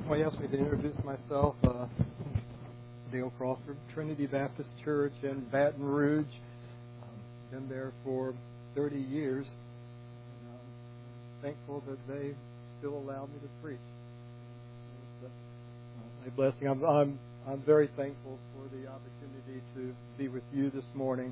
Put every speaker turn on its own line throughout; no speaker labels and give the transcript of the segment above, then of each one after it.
Well, he asked me to introduce myself. Dale Crawford, Trinity Baptist Church in Baton Rouge. Been there for 30 years. And I'm thankful that they still allow me to preach. It's a blessing. I'm very thankful for the opportunity to be with you this morning.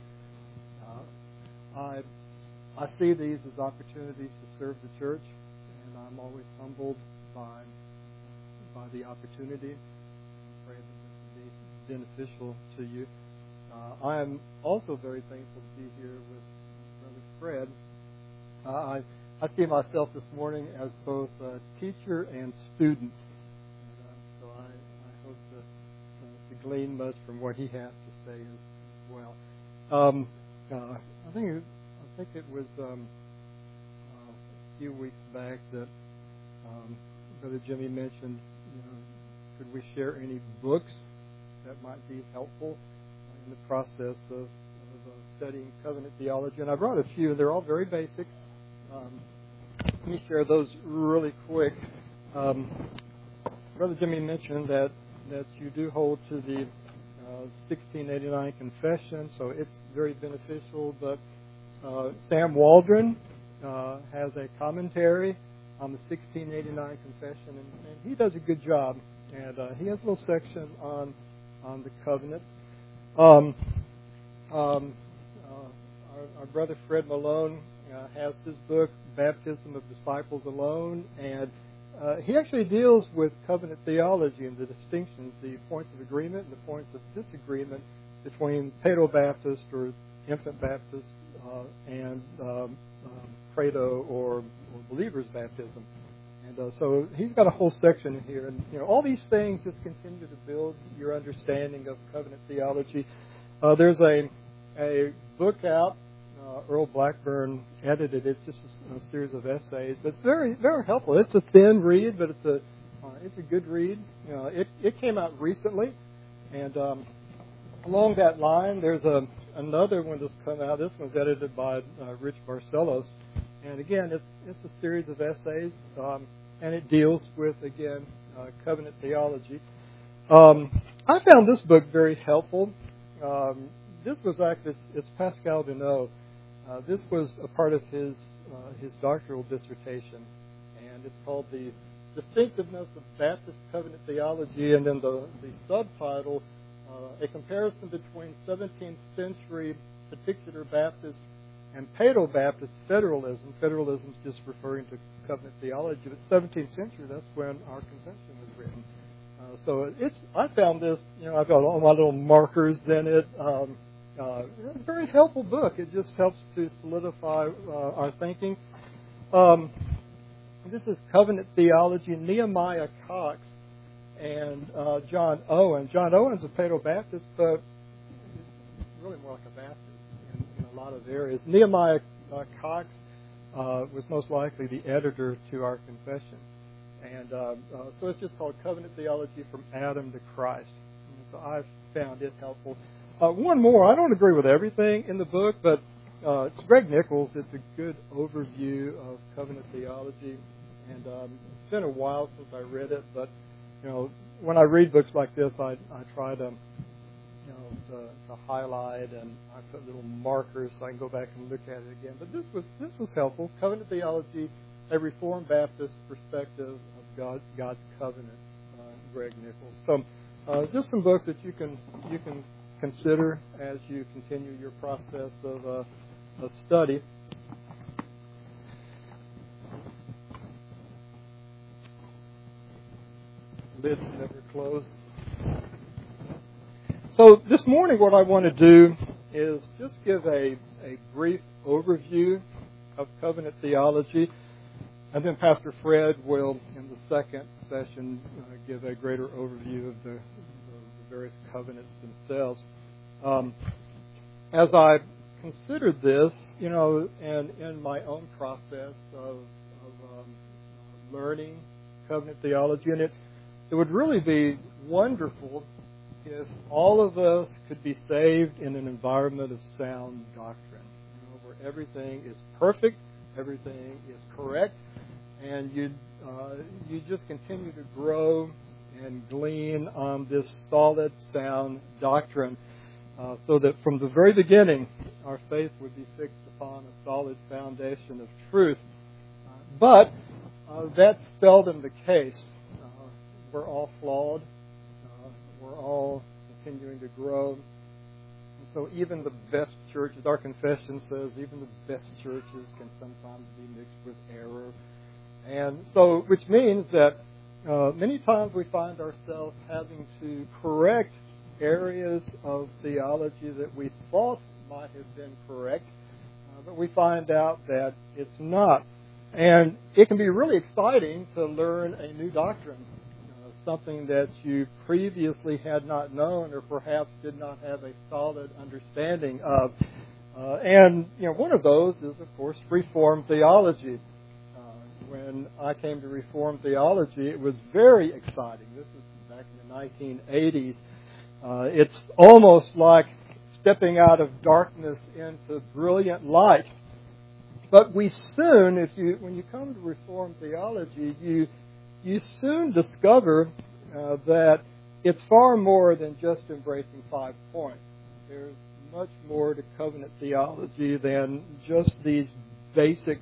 I see these as opportunities to serve the church, and I'm always humbled by the opportunity. I pray that this will be beneficial to you. I am also very thankful to be here with Brother Fred. I see myself this morning as both a teacher and student, so I hope to glean much from what he has to say as well. I think it was a few weeks back that Brother Jimmy mentioned, could we share any books that might be helpful in the process of studying covenant theology? And I brought a few. They're all very basic. Let me share those really quick. Brother Jimmy mentioned that you do hold to the 1689 Confession, so it's very beneficial. But Sam Waldron has a commentary on the 1689 Confession, and he does a good job. And he has a little section on the covenants. Our brother Fred Malone has his book, Baptism of Disciples Alone, and he actually deals with covenant theology and the distinctions, the points of agreement and the points of disagreement between Paedo-Baptist or Infant Baptist and Credo or Believer's Baptism. And so he's got a whole section in here. And all these things just continue to build your understanding of covenant theology. There's a book out. Earl Blackburn edited it. It's just a series of essays, but it's very, very helpful. It's a thin read, but it's a good read. It came out recently, and along that line, there's another one that's come out. This one's edited by Rich Barcelos, and again, it's a series of essays, and it deals with covenant theology. I found this book very helpful. This was actually it's Pascal Duneau. This was a part of his doctoral dissertation, and it's called The Distinctiveness of Baptist Covenant Theology, and then the subtitle, A Comparison Between 17th Century Particular Baptist and Paedo-Baptist Federalism. Federalism is just referring to covenant theology, but 17th century, that's when our confession was written. So I found this, I've got all my little markers in it. It's a very helpful book. It just helps to solidify our thinking. This is Covenant Theology, Nehemiah Cox and John Owen. John Owen's a Paedo-Baptist, but really more like a Baptist in a lot of areas. Nehemiah Cox was most likely the editor to our confession. And so it's just called Covenant Theology from Adam to Christ. And so I've found it helpful. One more. I don't agree with everything in the book, but it's Greg Nichols. It's a good overview of covenant theology. And it's been a while since I read it, but when I read books like this, I try to highlight, and I put little markers so I can go back and look at it again. But this was helpful. Covenant Theology, a Reformed Baptist perspective of God's covenant. Greg Nichols. So just some books that you can consider as you continue your process of study. Lids never close. So this morning what I want to do is just give a brief overview of covenant theology, and then Pastor Fred will, in the second session, give a greater overview of the various covenants themselves. As I considered this, and in my own process of learning covenant theology, and it would really be wonderful if all of us could be saved in an environment of sound doctrine, where everything is perfect, everything is correct, and you'd you just continue to grow and glean on this solid, sound doctrine, so that from the very beginning, our faith would be fixed upon a solid foundation of truth. But that's seldom the case. We're all flawed. We're all continuing to grow. And so even the best churches, our confession says, even the best churches can sometimes be mixed with error. And so, which means that many times we find ourselves having to correct areas of theology that we thought might have been correct, but we find out that it's not. And it can be really exciting to learn a new doctrine, something that you previously had not known or perhaps did not have a solid understanding of. And one of those is, of course, Reformed theology. When I came to Reformed theology, it was very exciting. This was back in the 1980s. It's almost like stepping out of darkness into brilliant light. But we soon, when you come to Reformed theology, you soon discover that it's far more than just embracing 5 points. There's much more to covenant theology than just these basic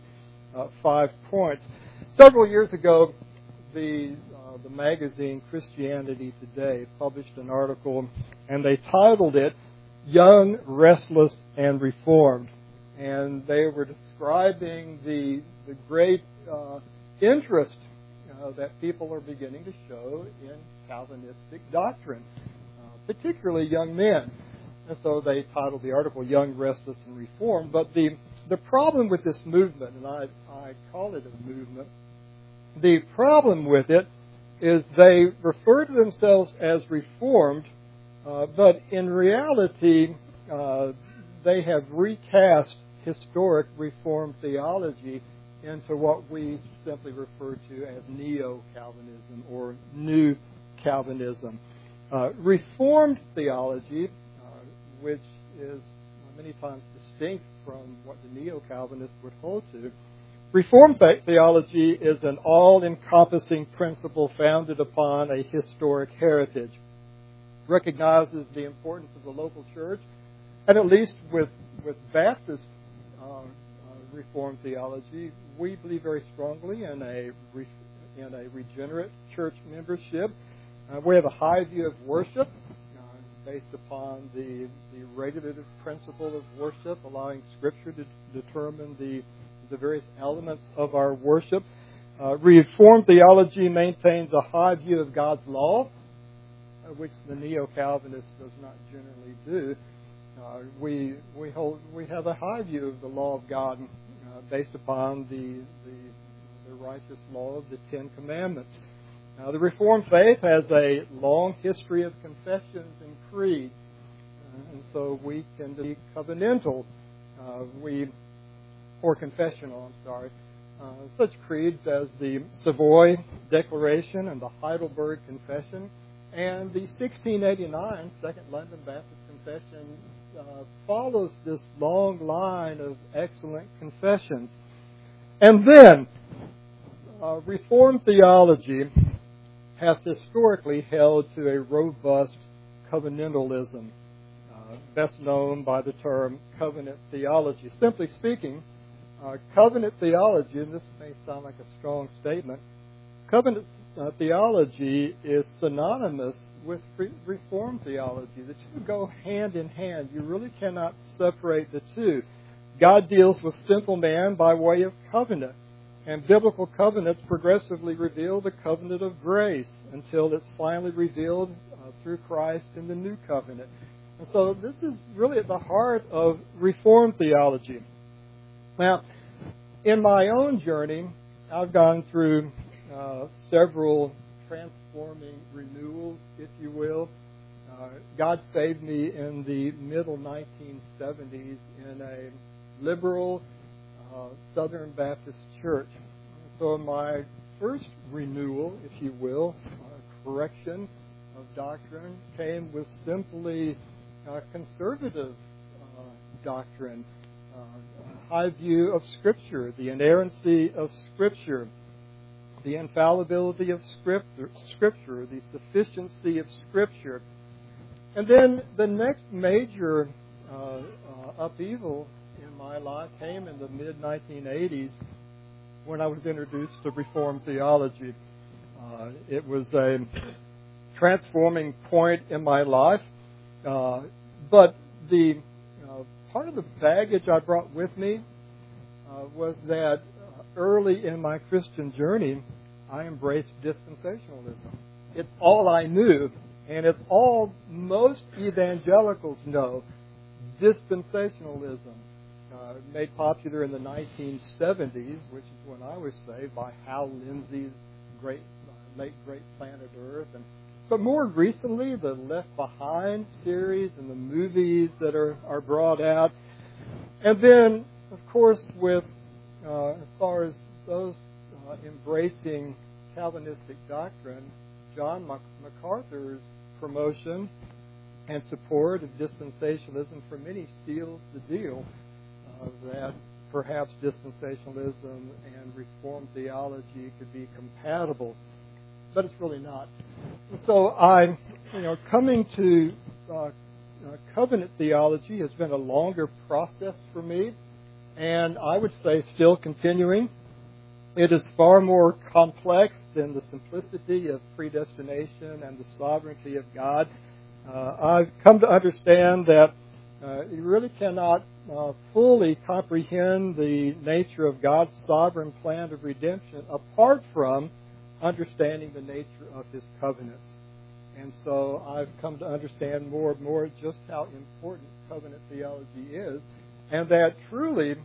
5 points. Several years ago, the magazine Christianity Today published an article, and they titled it "Young, Restless, and Reformed." And they were describing the great interest that people are beginning to show in Calvinistic doctrine, particularly young men. And so they titled the article "Young, Restless, and Reformed." But the problem with this movement, and I call it a movement, the problem with it is they refer to themselves as Reformed, but in reality they have recast historic Reformed theology into what we simply refer to as Neo-Calvinism or New Calvinism. Reformed theology, which is many times distinct from what the Neo-Calvinists would hold to, Reformed theology is an all-encompassing principle founded upon a historic heritage, recognizes the importance of the local church, and at least with Baptist Reformed theology, we believe very strongly in a regenerate church membership. We have a high view of worship based upon the regulative principle of worship, allowing Scripture to determine the various elements of our worship. Reformed theology maintains a high view of God's law, which the Neo-Calvinist does not generally do. We have a high view of the law of God based upon the righteous law of the Ten Commandments. Now, the Reformed faith has a long history of confessions and creeds, and so we can be covenantal. Or confessional, such creeds as the Savoy Declaration and the Heidelberg Confession and the 1689 Second London Baptist Confession follows this long line of excellent confessions. And then, Reformed theology has historically held to a robust covenantalism, best known by the term covenant theology. Simply speaking, covenant theology, and this may sound like a strong statement, covenant theology is synonymous with Reformed theology. The two go hand in hand. You really cannot separate the two. God deals with simple man by way of covenant, and biblical covenants progressively reveal the covenant of grace until it's finally revealed through Christ in the new covenant. And so this is really at the heart of Reformed theology. Now, in my own journey, I've gone through several transforming renewals, if you will. God saved me in the middle 1970s in a liberal Southern Baptist church. So my first renewal, if you will, correction of doctrine, came with simply conservative doctrine, high view of Scripture, the inerrancy of Scripture. the infallibility of Scripture, the sufficiency of Scripture. And then the next major upheaval in my life came in the mid-1980s when I was introduced to Reformed theology. It was a transforming point in my life, but the part of the baggage I brought with me was that early in my Christian journey, I embraced dispensationalism. It's all I knew, and it's all most evangelicals know. Dispensationalism, made popular in the 1970s, which is when I was saved, by Hal Lindsey's late great Planet Earth. But more recently, the Left Behind series and the movies that are brought out. And then, of course, with as far as those embracing Calvinistic doctrine, John MacArthur's promotion and support of dispensationalism for many seals the deal that perhaps dispensationalism and Reformed theology could be compatible, but it's really not. And so coming to covenant theology has been a longer process for me, and I would say still continuing. It is far more complex than the simplicity of predestination and the sovereignty of God. I've come to understand that you really cannot fully comprehend the nature of God's sovereign plan of redemption apart from understanding the nature of His covenants. And so I've come to understand more and more just how important covenant theology is, and that truly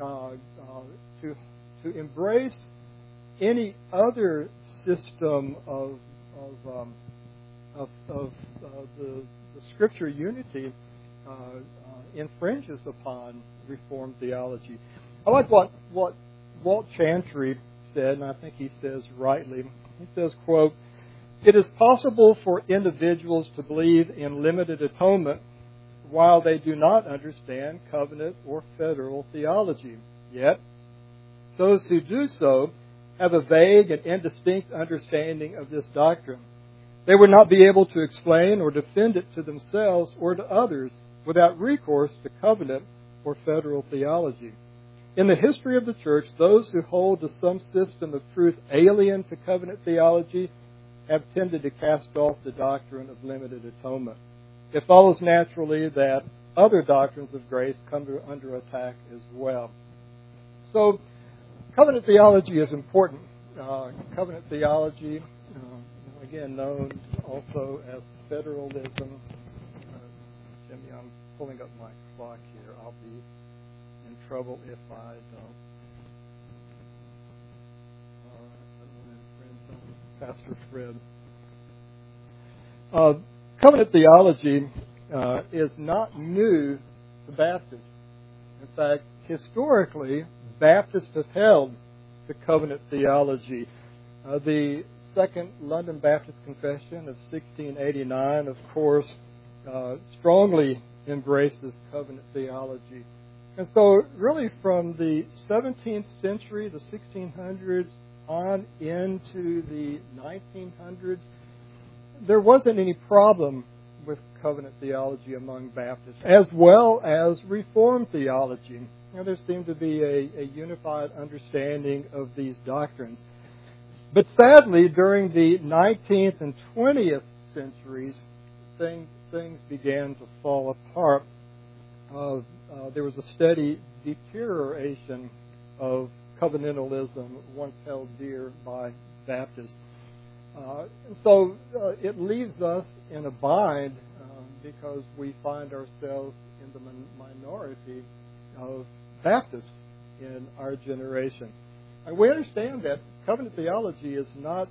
to embrace any other system of the Scripture unity infringes upon Reformed theology. I like what Walt Chantry said, and I think he says rightly. He says, quote, "It is possible for individuals to believe in limited atonement while they do not understand covenant or federal theology. Yet, those who do so have a vague and indistinct understanding of this doctrine. They would not be able to explain or defend it to themselves or to others without recourse to covenant or federal theology. In the history of the church, those who hold to some system of truth alien to covenant theology have tended to cast off the doctrine of limited atonement. It follows naturally that other doctrines of grace come under attack as well." So, covenant theology is important. Covenant theology, again known also as federalism. Jimmy, I'm pulling up my clock here. I'll be in trouble if I don't. Pastor Fred. Covenant theology is not new to Baptists. In fact, historically, Baptists have held to covenant theology. The Second London Baptist Confession of 1689, of course, strongly embraces covenant theology. And so, really, from the 17th century, the 1600s, on into the 1900s, there wasn't any problem with covenant theology among Baptists, as well as Reformed theology. There seemed to be a unified understanding of these doctrines. But sadly, during the 19th and 20th centuries, things began to fall apart. There was a steady deterioration of covenantalism once held dear by Baptists. And so it leaves us in a bind because we find ourselves in the minority of Baptists in our generation. And we understand that covenant theology is not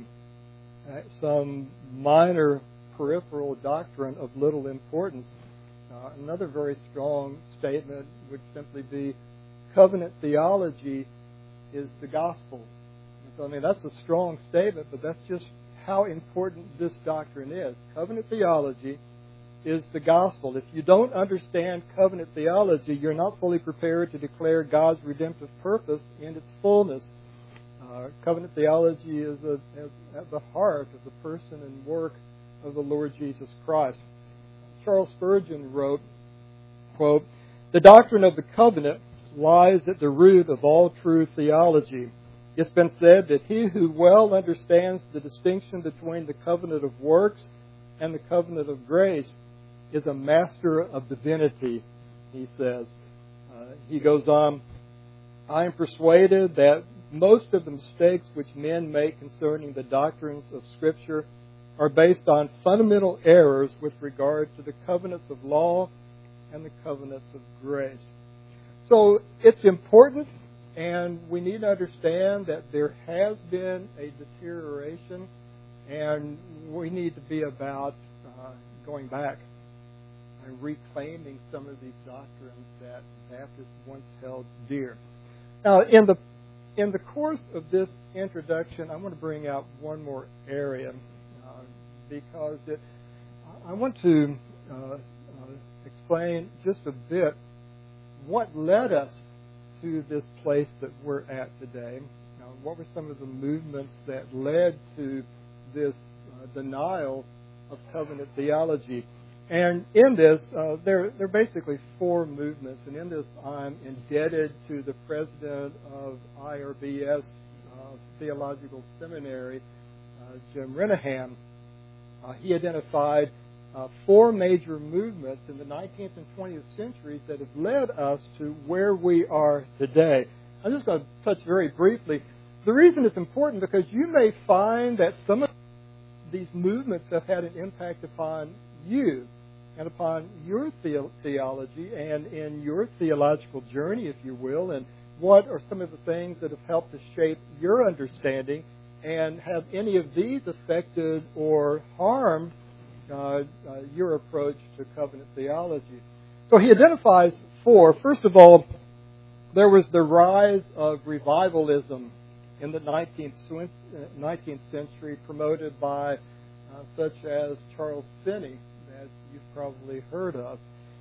some minor peripheral doctrine of little importance. Another very strong statement would simply be covenant theology is the gospel. So, I mean, that's a strong statement, but that's just how important this doctrine is. Covenant theology is the gospel. If you don't understand covenant theology, you're not fully prepared to declare God's redemptive purpose in its fullness. Covenant theology is at the heart of the person and work of the Lord Jesus Christ. Charles Spurgeon wrote, quote, "The doctrine of the covenant lies at the root of all true theology. It's been said that he who well understands the distinction between the covenant of works and the covenant of grace is a master of divinity," he says. He goes on, "I am persuaded that most of the mistakes which men make concerning the doctrines of Scripture are based on fundamental errors with regard to the covenants of law and the covenants of grace." So it's important, and we need to understand that there has been a deterioration, and we need to be about going back and reclaiming some of these doctrines that Baptists once held dear. Now, in the course of this introduction, I want to bring out one more area because I want to explain just a bit what led us to this place that we're at today. Now, what were some of the movements that led to this denial of covenant theology? And in this, there are basically four movements. And in this, I'm indebted to the president of IRBS Theological Seminary, Jim Renahan. He identified four major movements in the 19th and 20th centuries that have led us to where we are today. I'm just going to touch very briefly. The reason it's important because you may find that some of these movements have had an impact upon you and upon your theology and in your theological journey, if you will, and what are some of the things that have helped to shape your understanding, and have any of these affected or harmed your approach to covenant theology. So he identifies four. First of all, there was the rise of revivalism in the 19th century, promoted by such as Charles Finney, that you've probably heard of.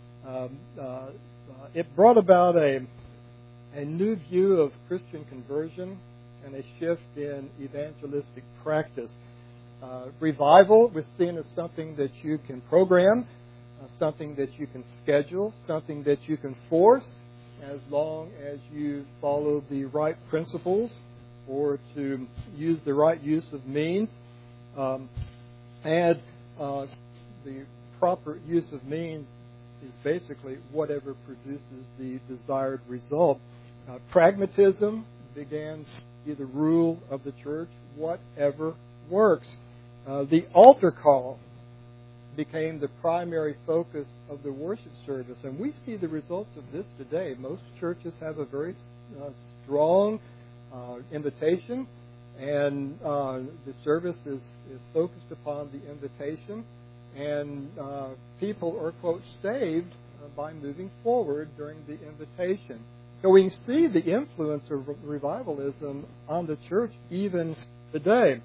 It brought about a new view of Christian conversion and a shift in evangelistic practice. Revival was seen as something that you can program, something that you can schedule, something that you can force, as long as you follow the right principles or to use the right use of means. And the proper use of means is basically whatever produces the desired result. Pragmatism began to be the rule of the church, whatever works. The altar call became the primary focus of the worship service, and we see the results of this today. Most churches have a very strong invitation, and the service is focused upon the invitation, and people are, quote, saved by moving forward during the invitation. So we see the influence of revivalism on the church even today.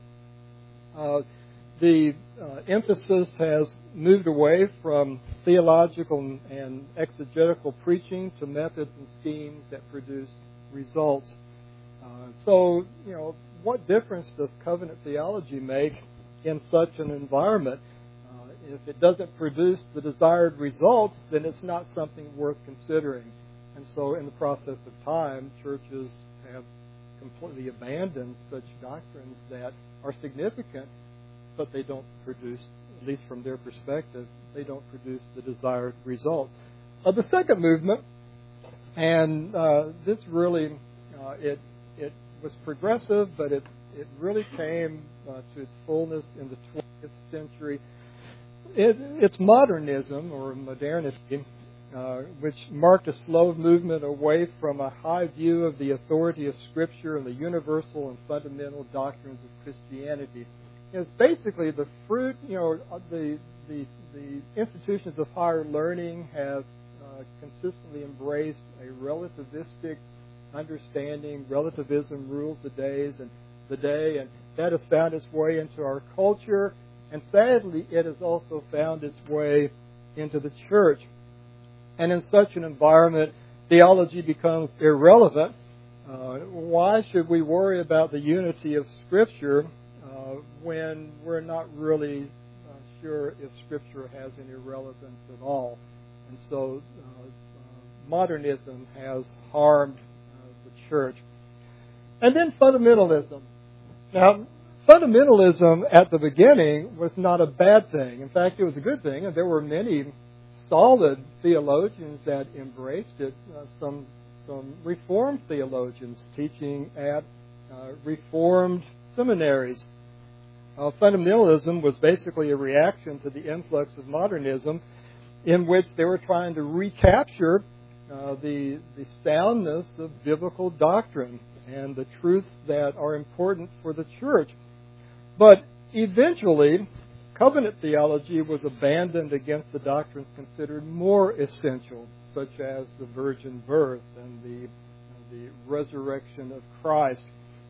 The emphasis has moved away from theological and exegetical preaching to methods and schemes that produce results. So, what difference does covenant theology make in such an environment? If it doesn't produce the desired results, then it's not something worth considering. And so in the process of time, churches have completely abandoned such doctrines that are significant, but they don't produce, at least from their perspective, they don't produce the desired results. The second movement, and this really, it was progressive, but it really came to its fullness in the 20th century. It's modernism, or modernity, which marked a slow movement away from a high view of the authority of Scripture and the universal and fundamental doctrines of Christianity. It's basically the fruit, the institutions of higher learning have consistently embraced a relativistic understanding. Relativism rules the day, and that has found its way into our culture, and sadly, it has also found its way into the church. And in such an environment, theology becomes irrelevant Why should we worry about the unity of Scripture when we're not really sure if Scripture has any relevance at all? And so modernism has harmed the church. And then fundamentalism. Now, fundamentalism at the beginning was not a bad thing. In fact, it was a good thing, and there were many solid theologians that embraced it. Some Reformed theologians teaching at Reformed seminaries. Fundamentalism was basically a reaction to the influx of modernism, in which they were trying to recapture the soundness of biblical doctrine and the truths that are important for the church. But eventually, covenant theology was abandoned against the doctrines considered more essential, such as the virgin birth and the resurrection of Christ.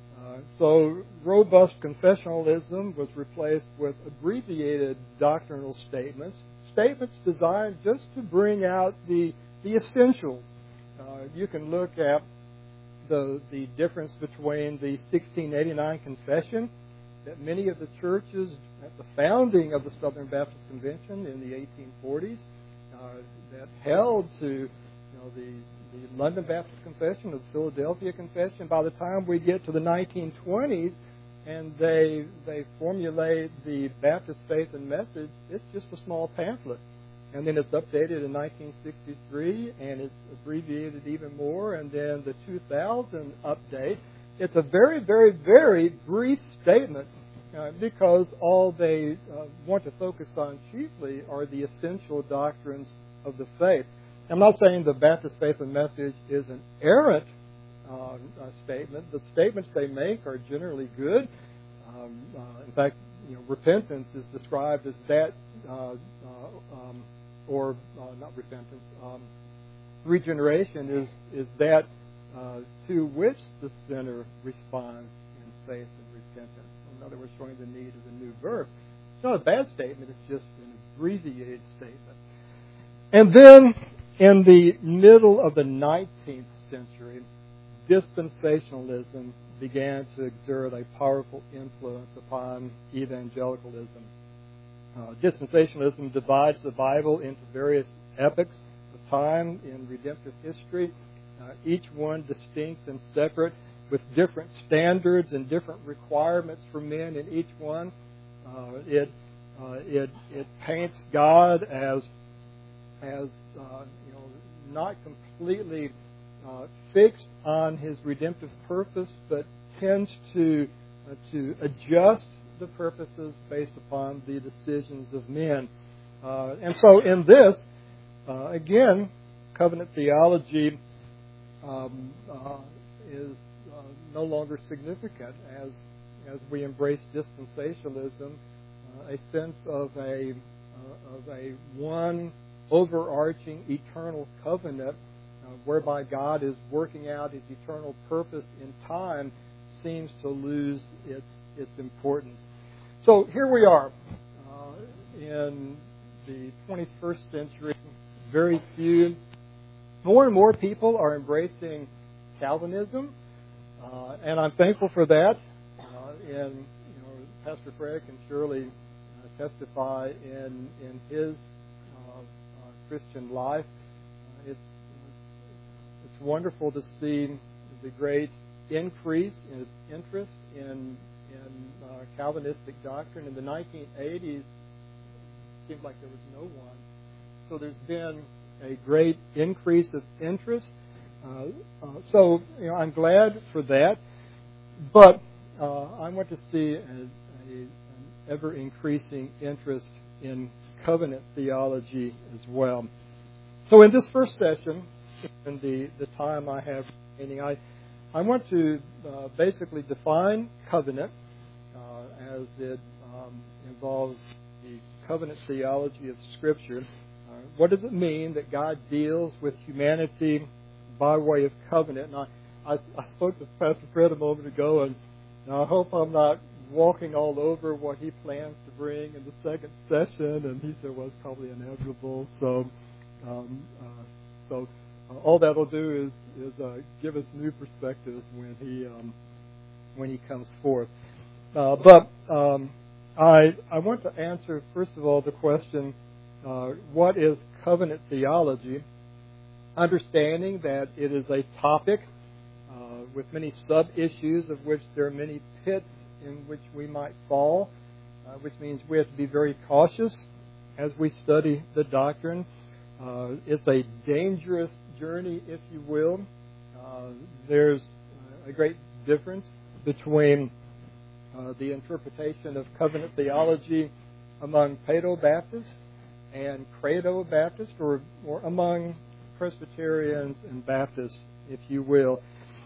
So robust confessionalism was replaced with abbreviated doctrinal statements designed just to bring out the essentials. You can look at the difference between the 1689 confession that many of the churches at the founding of the Southern Baptist Convention in the 1840s that held to the London Baptist Confession, the Philadelphia Confession. By the time we get to the 1920s and they formulate the Baptist Faith and Message, it's just a small pamphlet. And then it's updated in 1963, and it's abbreviated even more. And then the 2000 update, it's a very, very, very brief statement because all they want to focus on chiefly are the essential doctrines of the faith. I'm not saying the Baptist Faith and Message is an errant statement. The statements they make are generally good. In fact, repentance is described as that, not repentance. Regeneration is that to which the sinner responds in faith and repentance. In other words, showing the need of the new birth. It's not a bad statement. It's just an abbreviated statement. And then, in the middle of the 19th century, dispensationalism began to exert a powerful influence upon evangelicalism. Dispensationalism divides the Bible into various epochs of time in redemptive history, each one distinct and separate, with different standards and different requirements for men in each one. It paints God as not completely fixed on His redemptive purpose, but tends to adjust the purposes based upon the decisions of men. And so in this, again, covenant theology is no longer significant as we embrace dispensationalism, a sense of a one overarching eternal covenant whereby God is working out His eternal purpose in time seems to lose its importance. So here we are in the 21st century. Very few, more and more people are embracing Calvinism, and I'm thankful for that. And Pastor Fred can surely testify in his Christian life. It's wonderful to see the great increase in interest in Calvinistic doctrine. In the 1980s, it seemed like there was no one. So there's been a great increase of interest. So I'm glad for that. But I want to see an ever-increasing interest in covenant theology as well. So in this first session, in the time I have remaining, I want to basically define covenant as it involves the covenant theology of Scripture. What does it mean that God deals with humanity by way of covenant? And I spoke to Pastor Fred a moment ago, and I hope I'm not walking all over what he plans to bring in the second session. And he said, well, it's probably inevitable. So all that'll do is give us new perspectives when he comes forth. But I want to answer, first of all, the question, what is covenant theology? Understanding that it is a topic with many sub-issues of which there are many pits in which we might fall, which means we have to be very cautious as we study the doctrine. It's a dangerous journey, if you will. There's a great difference between the interpretation of covenant theology among Paedo-Baptists and Credo-Baptists, or among Presbyterians and Baptists, if you will.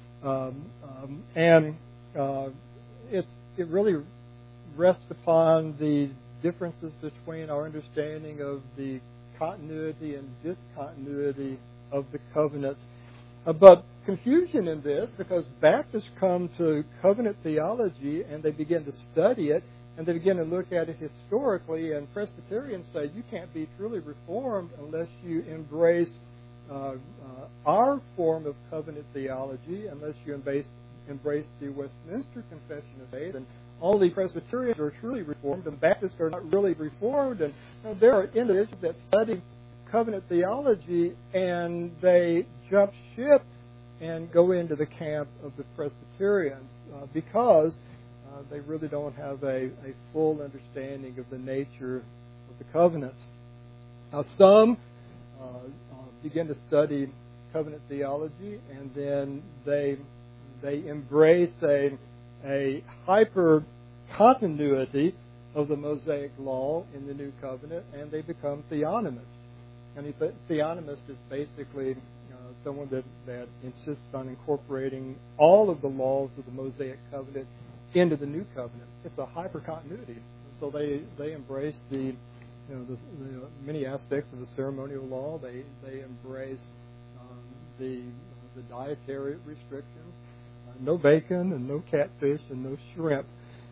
It really rests upon the differences between our understanding of the continuity and discontinuity of the covenants. But confusion in this, because Baptists come to covenant theology and they begin to study it and they begin to look at it historically, and Presbyterians say you can't be truly Reformed unless you embrace our form of covenant theology, unless you embrace the Westminster Confession of Faith, and only Presbyterians are truly Reformed, and Baptists are not really Reformed. And there are individuals that study covenant theology, and they jump ship and go into the camp of the Presbyterians because they really don't have a full understanding of the nature of the covenants. Now, some begin to study covenant theology, and then they embrace a hyper continuity of the Mosaic Law in the New Covenant, and they become theonomists. And a theonomist is basically someone that insists on incorporating all of the laws of the Mosaic Covenant into the New Covenant. It's a hyper continuity. So they embrace the many aspects of the ceremonial law. They embrace the dietary restrictions, no bacon and no catfish and no shrimp,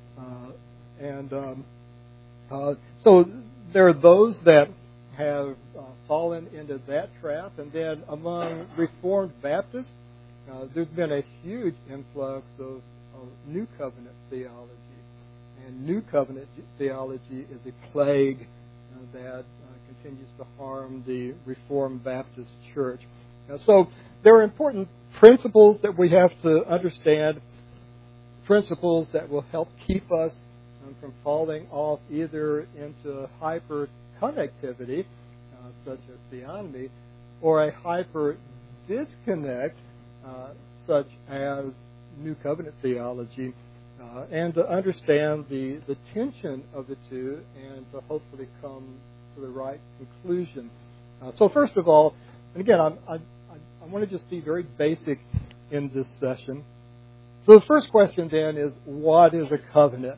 so there are those that have fallen into that trap. And then among Reformed Baptists, there's been a huge influx of New Covenant theology. And New Covenant theology is a plague that continues to harm the Reformed Baptist Church. So there are important principles that we have to understand, principles that will help keep us from falling off either into hyper-connectivity, such as theonomy, or a hyper-disconnect, such as New Covenant theology, and to understand the tension of the two and to hopefully come to the right conclusion. So first of all, and again, I want to just be very basic in this session. So the first question then is, what is a covenant?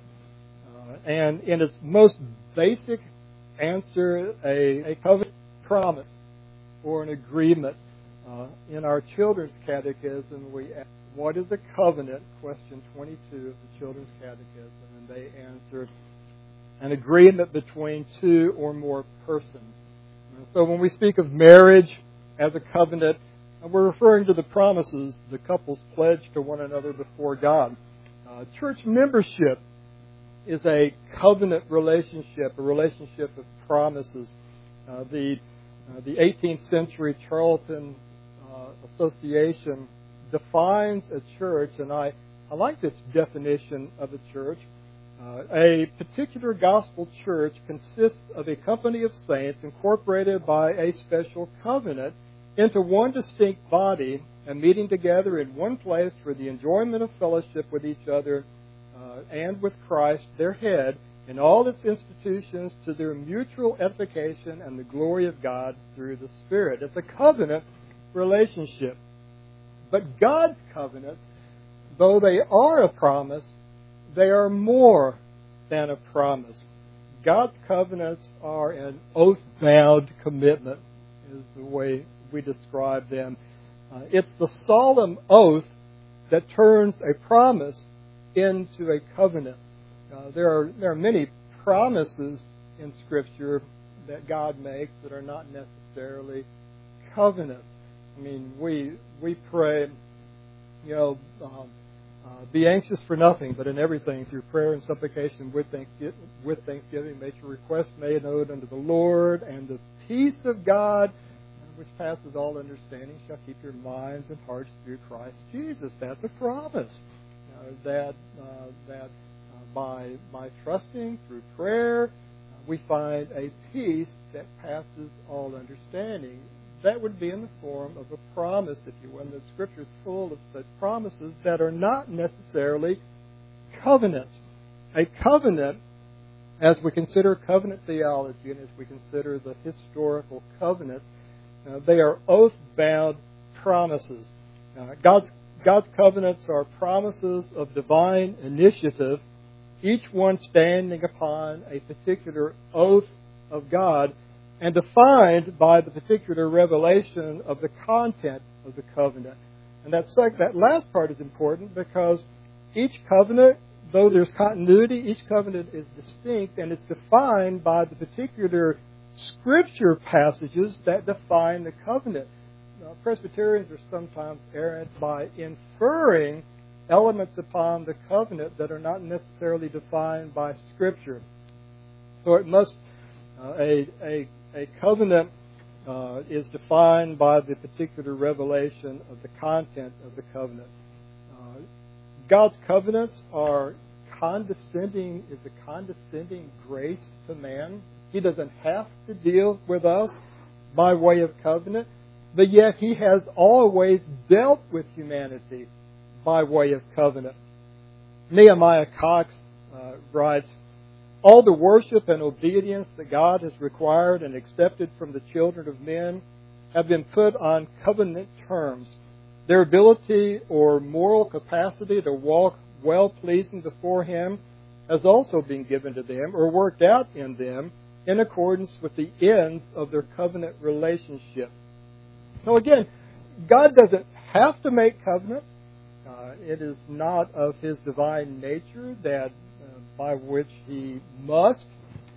And in its most basic answer, a covenant promise or an agreement. In our children's catechism, we ask, what is a covenant? Question 22 of the children's catechism. And they answer, an agreement between two or more persons. So when we speak of marriage as a covenant, we're referring to the promises the couples pledge to one another before God. Church membership is a covenant relationship, a relationship of promises. The 18th century Charlton Association defines a church, and I like this definition of a church. A particular gospel church consists of a company of saints incorporated by a special covenant into one distinct body and meeting together in one place for the enjoyment of fellowship with each other and with Christ, their head, in all its institutions to their mutual edification and the glory of God through the Spirit. It's a covenant relationship. But God's covenants, though they are a promise, they are more than a promise. God's covenants are an oath-bound commitment, is the way we describe them. It's the solemn oath that turns a promise into a covenant. There are many promises in Scripture that God makes that are not necessarily covenants. I mean, we pray, be anxious for nothing, but in everything through prayer and supplication with thanksgiving, make your requests made known unto the Lord, and the peace of God, which passes all understanding, shall keep your minds and hearts through Christ Jesus. That's a promise that by trusting through prayer, we find a peace that passes all understanding. That would be in the form of a promise, if you will. And the Scripture is full of such promises that are not necessarily covenants. A covenant, as we consider covenant theology and as we consider the historical covenants, they are oath-bound promises. God's covenants are promises of divine initiative, each one standing upon a particular oath of God and defined by the particular revelation of the content of the covenant. And that last part is important because each covenant, though there's continuity, each covenant is distinct and it's defined by the particular Scripture passages that define the covenant. Now, Presbyterians are sometimes errant by inferring elements upon the covenant that are not necessarily defined by Scripture. So it must a covenant is defined by the particular revelation of the content of the covenant. God's covenants are condescending grace to man. He doesn't have to deal with us by way of covenant, but yet He has always dealt with humanity by way of covenant. Nehemiah Cox writes, all the worship and obedience that God has required and accepted from the children of men have been put on covenant terms. Their ability or moral capacity to walk well-pleasing before Him has also been given to them or worked out in them in accordance with the ends of their covenant relationship. So again, God doesn't have to make covenants. It is not of His divine nature that by which He must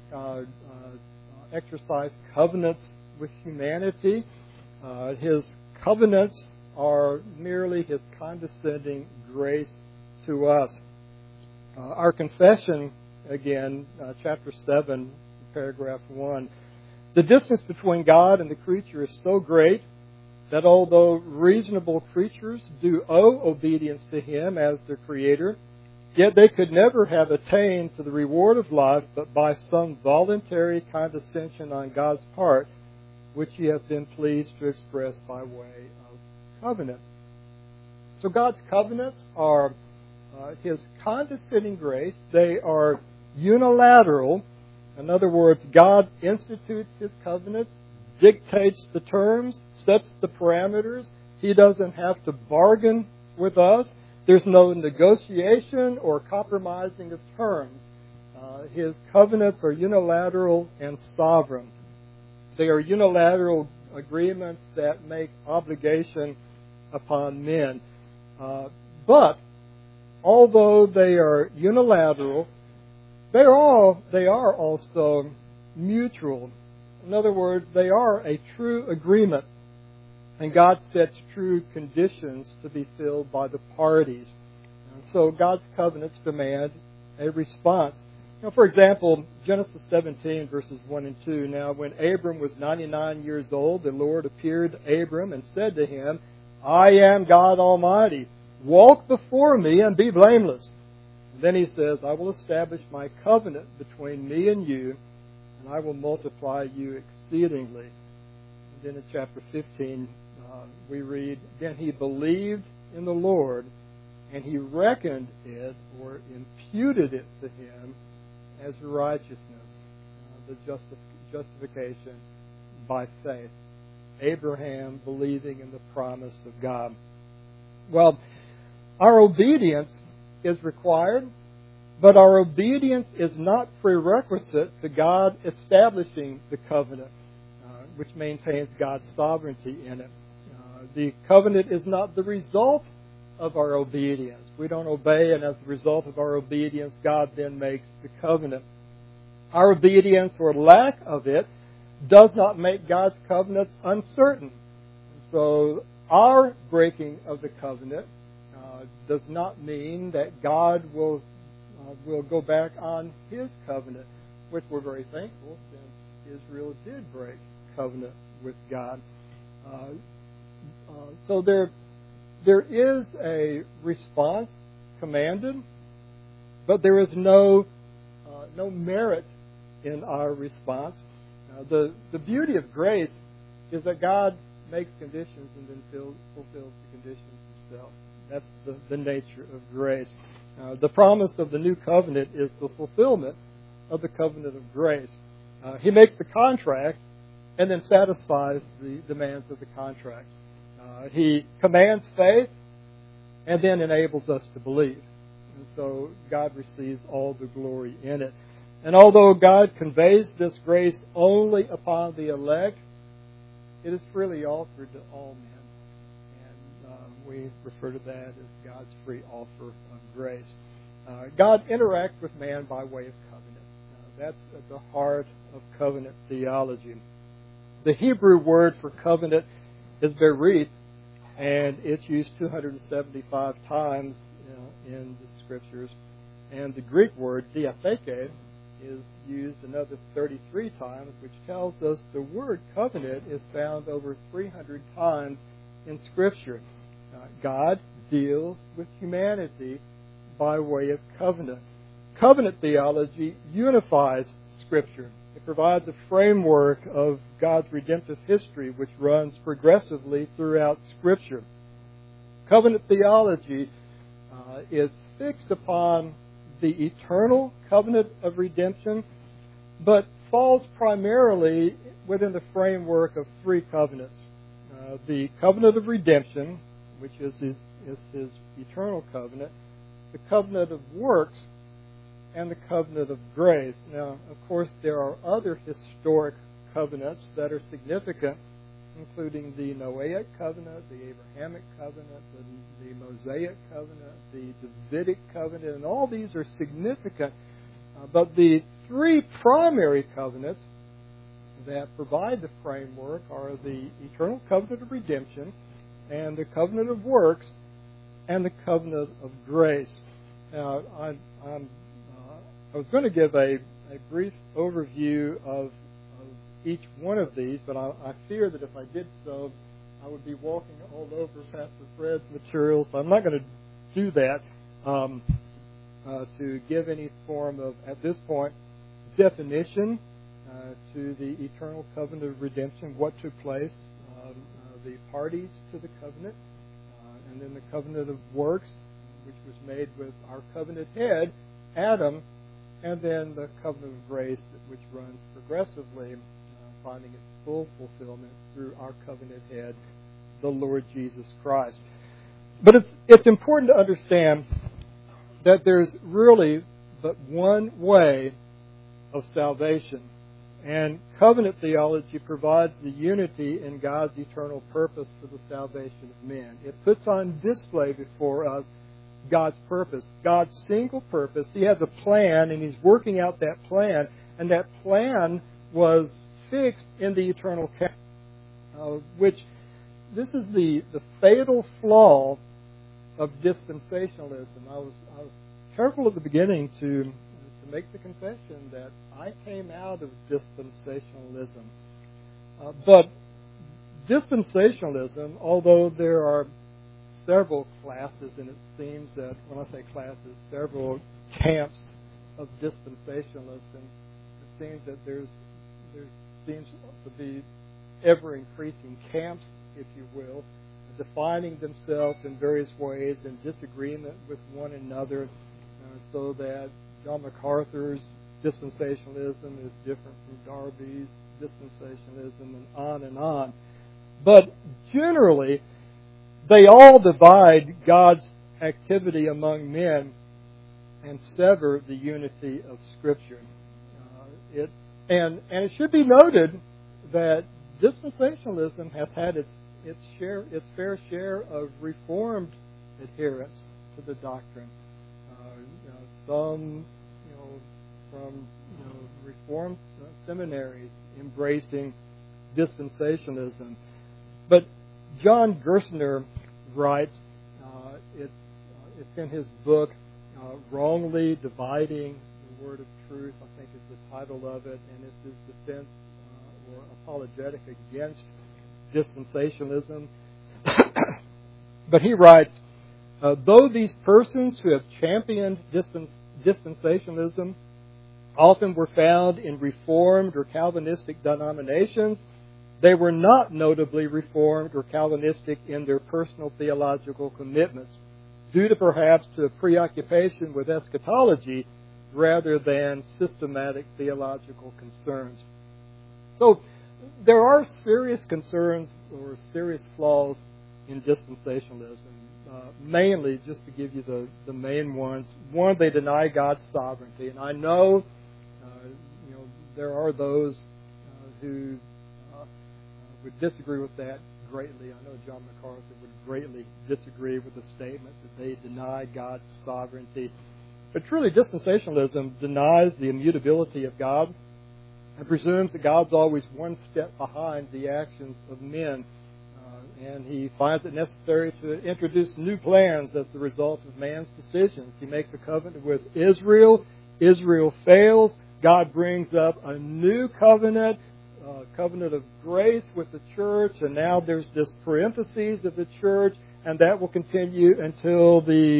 exercise covenants with humanity. His covenants are merely His condescending grace to us. Our confession, again, chapter 7, paragraph 1. The distance between God and the creature is so great that although reasonable creatures do owe obedience to Him as their Creator, yet they could never have attained to the reward of life but by some voluntary condescension on God's part, which He hath been pleased to express by way of covenant. So God's covenants are His condescending grace. They are unilateral. In other words, God institutes His covenants, dictates the terms, sets the parameters. He doesn't have to bargain with us. There's no negotiation or compromising of terms. His covenants are unilateral and sovereign. They are unilateral agreements that make obligation upon men. But although they are unilateral, they are also mutual. In other words, they are a true agreement. And God sets true conditions to be filled by the parties. And so God's covenants demand a response. For example, Genesis 17, verses 1 and 2. Now, when Abram was 99 years old, the Lord appeared to Abram and said to him, I am God Almighty. Walk before me and be blameless. And then He says, I will establish my covenant between me and you, and I will multiply you exceedingly. And then in chapter 15, we read, Then he believed in the Lord, and He reckoned it or imputed it to him as righteousness, the justification by faith. Abraham believing in the promise of God. Well, our obedience is required, but our obedience is not prerequisite to God establishing the covenant, which maintains God's sovereignty in it. The covenant is not the result of our obedience. We don't obey, and as a result of our obedience, God then makes the covenant. Our obedience or lack of it does not make God's covenants uncertain. So our breaking of the covenant does not mean that God will go back on His covenant, which we're very thankful since Israel did break covenant with God. So there is a response commanded, but there is no merit in our response. The beauty of grace is that God makes conditions and then fulfills the conditions Himself. That's the nature of grace. The promise of the new covenant is the fulfillment of the covenant of grace. He makes the contract and then satisfies the demands of the contract. He commands faith and then enables us to believe. And so God receives all the glory in it. And although God conveys this grace only upon the elect, it is freely offered to all men. And we refer to that as God's free offer of grace. God interacts with man by way of covenant. That's at the heart of covenant theology. The Hebrew word for covenant is berith, and it's used 275 times in the Scriptures. And the Greek word diatheke is used another 33 times, which tells us the word covenant is found over 300 times in Scripture. God deals with humanity by way of covenant. Covenant theology unifies Scripture. It provides a framework of God's redemptive history which runs progressively throughout Scripture. Covenant theology is fixed upon the eternal covenant of redemption, but falls primarily within the framework of three covenants. The covenant of redemption, which is his eternal covenant, the covenant of works, and the covenant of grace. Now, of course, there are other historic covenants that are significant, including the Noahic covenant, the Abrahamic covenant, the Mosaic covenant, the Davidic covenant, and all these are significant. But the three primary covenants that provide the framework are the eternal covenant of redemption, and the covenant of works, and the covenant of grace. Now, I was going to give a brief overview of each one of these, but I fear that if I did so, I would be walking all over Pastor Fred's material, so I'm not going to do that to give any form of, at this point, definition to the eternal covenant of redemption, what took place, the parties to the covenant, and then the covenant of works, which was made with our covenant head, Adam, and then the covenant of grace, which runs progressively, finding its full fulfillment through our covenant head, the Lord Jesus Christ. But it's important to understand that there's really but one way of salvation. And covenant theology provides the unity in God's eternal purpose for the salvation of men. It puts on display before us God's purpose, God's single purpose. He has a plan, and He's working out that plan. And that plan was fixed in the eternal covenant, which this is the fatal flaw of dispensationalism. I was careful at the beginning to make the confession that I came out of dispensationalism. But dispensationalism, although there are several classes, and it seems that when I say classes, several camps of dispensationalism, it seems that there seems to be ever-increasing camps, if you will, defining themselves in various ways in disagreement with one another, so that John MacArthur's dispensationalism is different from Darby's dispensationalism, and on and on. But generally, they all divide God's activity among men and sever the unity of Scripture. And it should be noted that dispensationalism has had its fair share of Reformed adherence to the doctrine. Some, from Reformed seminaries embracing dispensationalism. But John Gerstner writes, it's in his book, Wrongly Dividing the Word of Truth, I think is the title of it, and it's his defense or apologetic against dispensationalism. But he writes, though these persons who have championed dispensationalism often were found in Reformed or Calvinistic denominations, they were not notably Reformed or Calvinistic in their personal theological commitments, due to perhaps to a preoccupation with eschatology rather than systematic theological concerns. So there are serious concerns or serious flaws in dispensationalism. Mainly, just to give you the main ones, one, they deny God's sovereignty, and I know, there are those who would disagree with that greatly. I know John MacArthur would greatly disagree with the statement that they deny God's sovereignty. But truly, dispensationalism denies the immutability of God and presumes that God's always one step behind the actions of men. And he finds it necessary to introduce new plans as the result of man's decisions. He makes a covenant with Israel. Israel fails. God brings up a new covenant, covenant of grace with the church. And now there's this parentheses of the church, and that will continue until the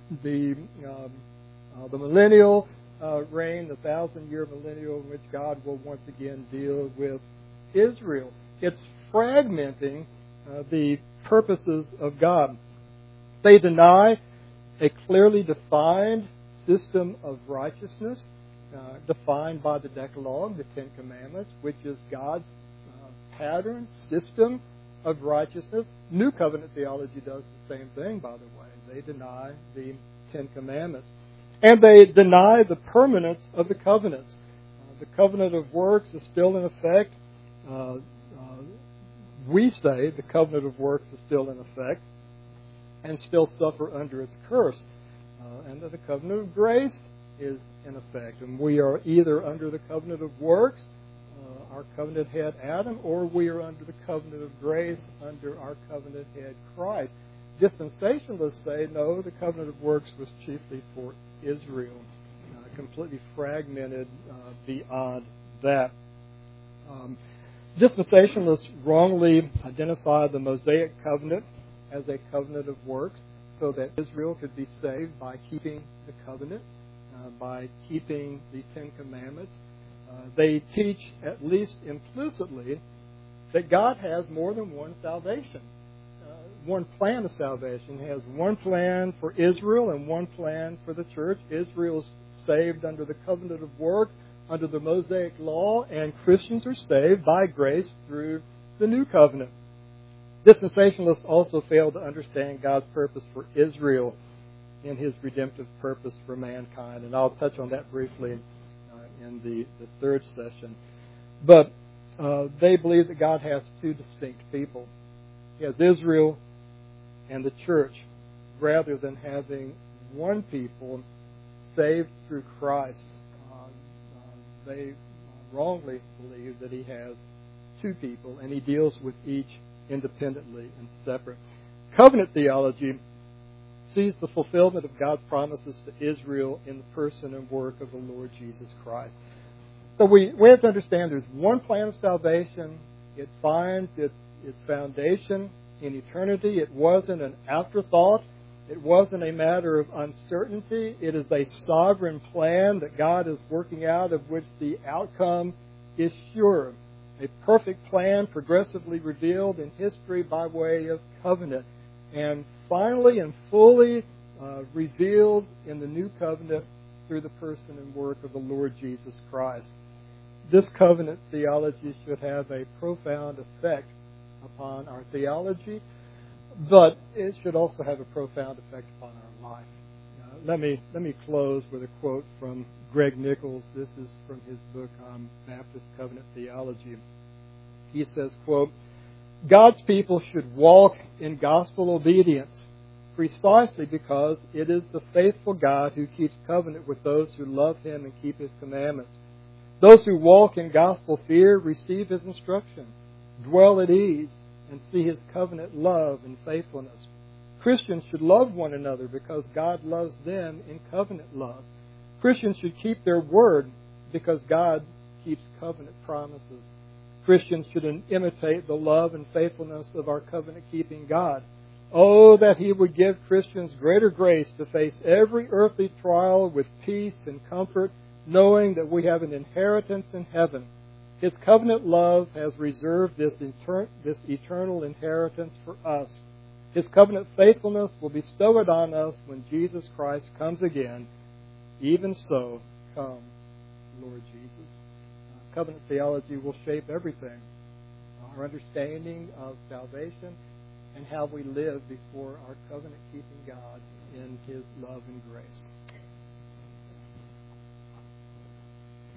millennial reign, the 1,000-year millennial, in which God will once again deal with Israel. It's fragmenting the purposes of God. They deny a clearly defined system of righteousness, defined by the Decalogue, the Ten Commandments, which is God's pattern, system of righteousness. New Covenant theology does the same thing, by the way. They deny the Ten Commandments. And they deny the permanence of the covenants. The covenant of works is still in effect. We say the covenant of works is still in effect and still suffer under its curse. And that the covenant of grace is in effect. And we are either under the covenant of works, our covenant head Adam, or we are under the covenant of grace under our covenant head Christ. Dispensationalists say, no, the covenant of works was chiefly for Israel, completely fragmented beyond that. Dispensationalists wrongly identify the Mosaic covenant as a covenant of works so that Israel could be saved by keeping the covenant, by keeping the Ten Commandments. They teach, at least implicitly, that God has more than one salvation, one plan of salvation. He has one plan for Israel and one plan for the church. Israel is saved under the covenant of works, under the Mosaic law, and Christians are saved by grace through the new covenant. Dispensationalists also fail to understand God's purpose for Israel in His redemptive purpose for mankind. And I'll touch on that briefly in the third session. But they believe that God has two distinct people. He has Israel and the church, rather than having one people saved through Christ. They wrongly believe that He has two people, and He deals with each independently and separate. Covenant theology sees the fulfillment of God's promises to Israel in the person and work of the Lord Jesus Christ. So we have to understand there's one plan of salvation. It finds its foundation in eternity. It wasn't an afterthought. It wasn't a matter of uncertainty. It is a sovereign plan that God is working out, of which the outcome is sure. A perfect plan progressively revealed in history by way of covenant, and finally and fully revealed in the new covenant through the person and work of the Lord Jesus Christ. This covenant theology should have a profound effect upon our theology, but it should also have a profound effect upon our life. Let me close with a quote from Greg Nichols. This is from his book on Baptist covenant theology. He says, quote, God's people should walk in gospel obedience precisely because it is the faithful God who keeps covenant with those who love Him and keep His commandments. Those who walk in gospel fear receive His instruction, dwell at ease, and see His covenant love and faithfulness. Christians should love one another because God loves them in covenant love. Christians should keep their word because God keeps covenant promises. Christians should imitate the love and faithfulness of our covenant-keeping God. Oh, that He would give Christians greater grace to face every earthly trial with peace and comfort, knowing that we have an inheritance in heaven. His covenant love has reserved this eternal inheritance for us. His covenant faithfulness will bestow it on us when Jesus Christ comes again. Even so, come, Lord Jesus. Covenant theology will shape everything. Our understanding of salvation and how we live before our covenant-keeping God in His love and grace.